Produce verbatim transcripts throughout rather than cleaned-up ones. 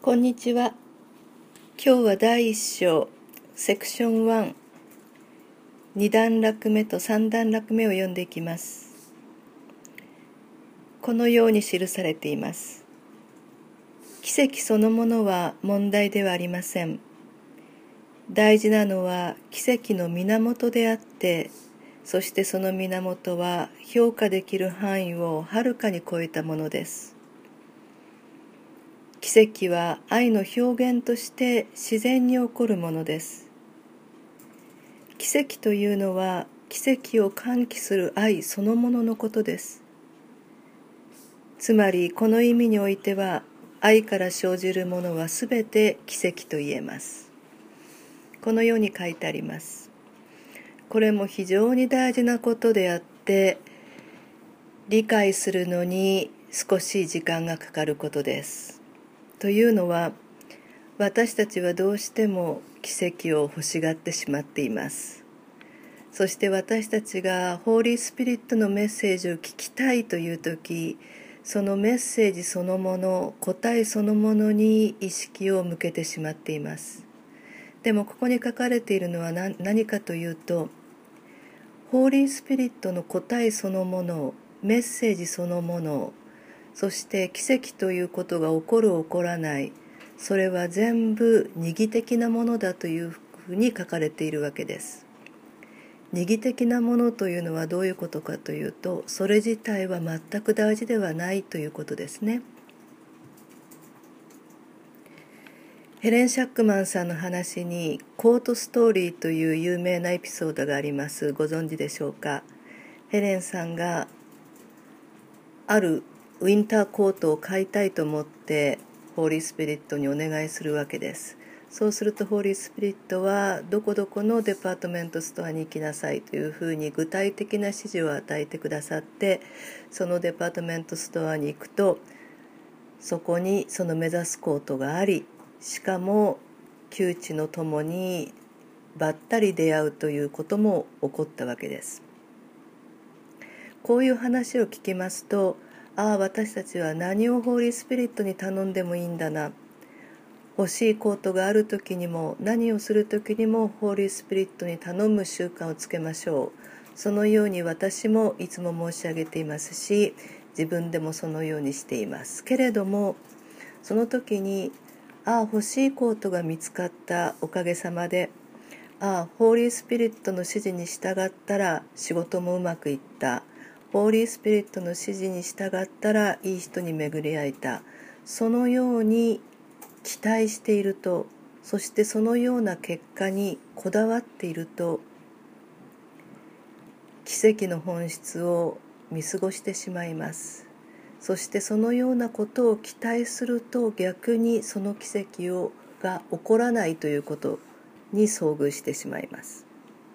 こんにちは。今日は第一章セクションいち、に段落目とさん段落目を読んでいきます。このように記されています。奇跡そのものは問題ではありません。大事なのは奇跡の源であって、そしてその源は評価できる範囲をはるかに超えたものです。奇跡は愛の表現として自然に起こるものです。奇跡というのは奇跡を喚起する愛そのもののことです。つまりこの意味においては愛から生じるものはすべて奇跡と言えます。このように書いてあります。これも非常に大事なことであって理解するのに少し時間がかかることです。というのは私たちはどうしても奇跡を欲しがってしまっています。そして私たちがホーリースピリットのメッセージを聞きたいというとき、そのメッセージそのもの、答えそのものに意識を向けてしまっています。でもここに書かれているのは 何, 何かというと、ホーリースピリットの答えそのもの、メッセージそのもの、そして奇跡ということが起こる起こらない、それは全部二義的なものだというふうに書かれているわけです。二義的なものというのはどういうことかというと、それ自体は全く大事ではないということですね。ヘレン・シャックマンさんの話にコートストーリーという有名なエピソードがあります。ご存知でしょうか。ヘレンさんがあるウィンターコートを買いたいと思ってホーリースピリットにお願いするわけです。そうするとホーリースピリットはどこどこのデパートメントストアに行きなさいというふうに具体的な指示を与えてくださって、そのデパートメントストアに行くとそこにその目指すコートがあり、しかも窮地のともにばったり出会うということも起こったわけです。こういう話を聞きますと、ああ私たちは何をホーリースピリットに頼んでもいいんだな、欲しいコートがある時にも何をする時にもホーリースピリットに頼む習慣をつけましょう。そのように私もいつも申し上げていますし、自分でもそのようにしていますけれども、その時にああ欲しいコートが見つかった、おかげさまで、ああホーリースピリットの指示に従ったら仕事もうまくいった、ホーリースピリットの指示に従ったらいい人に巡り会えた、そのように期待していると、そしてそのような結果にこだわっていると、奇跡の本質を見過ごしてしまいます。そしてそのようなことを期待すると、逆にその奇跡をが起こらないということに遭遇してしまいます。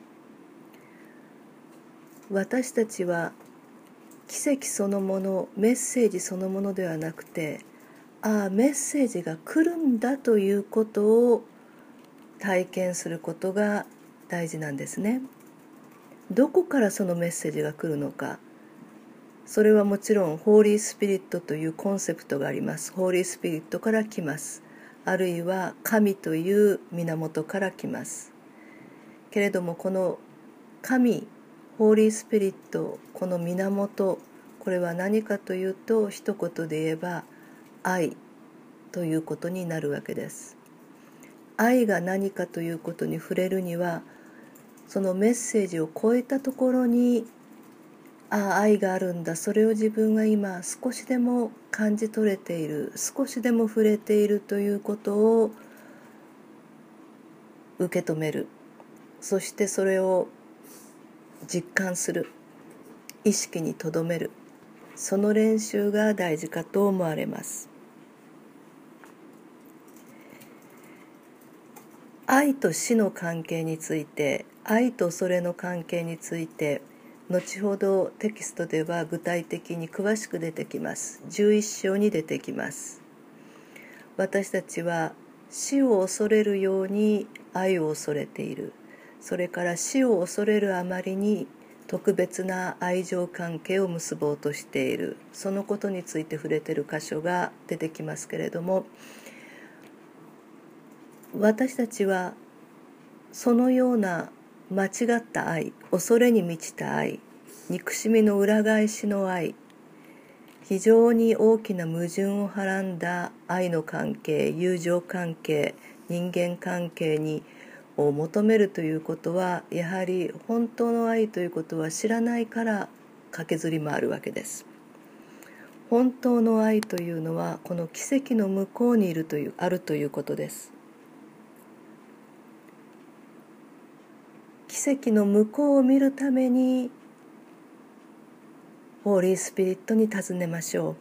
私たちは奇跡そのもの、メッセージそのものではなくて、ああメッセージが来るんだということを体験することが大事なんですね。どこからそのメッセージが来るのか、それはもちろんホーリースピリットというコンセプトがあります。ホーリースピリットから来ます。あるいは神という源から来ます。けれどもこの神、ホーリースピリット、この源、これは何かというと、一言で言えば愛ということになるわけです。愛が何かということに触れるには、そのメッセージを超えたところに、ああ愛があるんだ、それを自分が今少しでも感じ取れている、少しでも触れているということを受け止める、そしてそれを実感する、意識に留める、その練習が大事かと思われます。愛と死の関係について、愛と恐れの関係について、後ほどテキストでは具体的に詳しく出てきます。じゅういっ章に出てきます。私たちは死を恐れるように愛を恐れている。それから死を恐れるあまりに特別な愛情関係を結ぼうとしている。そのことについて触れている箇所が出てきますけれども、 私たちはそのような間違った愛、恐れに満ちた愛、憎しみの裏返しの愛、非常に大きな矛盾をはらんだ愛の関係、友情関係、人間関係にを求めるということは、やはり本当の愛ということは知らないから駆けずり回るわけです。本当の愛というのはこの奇跡の向こうにいるというあるということです。奇跡の向こうを見るためにホーリースピリットに尋ねましょう。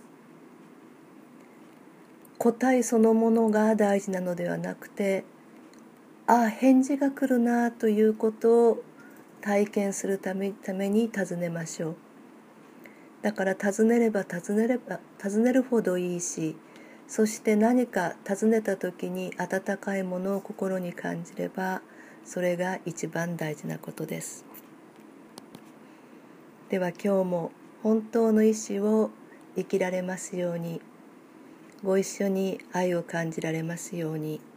答えそのものが大事なのではなくて、ああ返事が来るなということを体験するため、ために尋ねましょう。だから尋ねれば尋ねれば尋ねるほどいいし、そして何か尋ねた時に温かいものを心に感じれば、それが一番大事なことです。では今日も本当の意志を生きられますように、ご一緒に愛を感じられますように。